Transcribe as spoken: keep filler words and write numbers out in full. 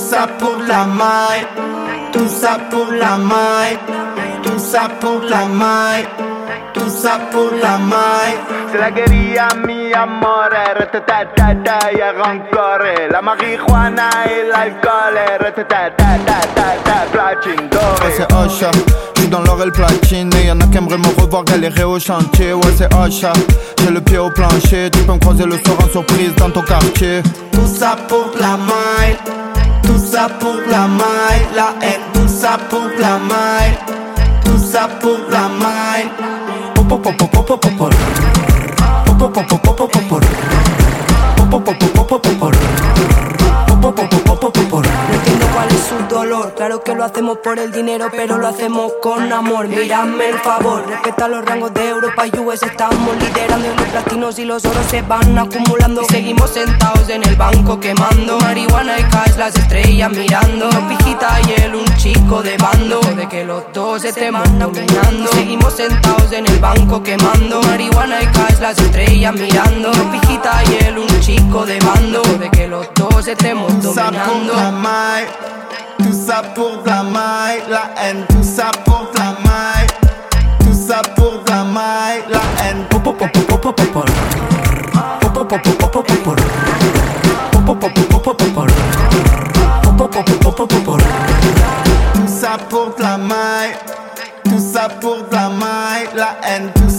ça pour la maille, tout ça pour la maille, tout ça pour la maille, tout ça pour la maille. Se la quería mi amore, ratatatata y arrancore. La marijuana et l'alcool, ratatatata, platine doré. Ouais c'est Ocha, j'suis dans l'or et le platine. Et y'en a qui aimeraient me revoir galérer au chantier. Ouais c'est Ocha, j'ai le pied au plancher. Tu peux me croiser le soir en surprise dans ton quartier. Tout ça pour la maille, tout ça pour la maille. La haine, tout ça pour la maille, tout ça pour la maille. No entiendo cuál es su dolor. Claro que lo hacemos por el dinero, pero lo hacemos con amor. Mírame el favor, respeta los rangos de Europa y U S. Estamos liderando y los platinos y los oros se van acumulando. Y seguimos sentados en el banco quemando marihuana y cash, las estrellas mirando. Pijita y él, un chico de bando. De que los dos estemos dominando. Seguimos sentados en el banco quemando marihuana y cash, las estrellas mirando. Pijita y él, un chico de bando. De que los dos estemos Tout ça pour la maille, tout ça pour la maille, la haine, tout ça pour la maille, tout ça pour la maille, la haine. Tout ça pour la maille, tout ça pour la maille, la haine, tout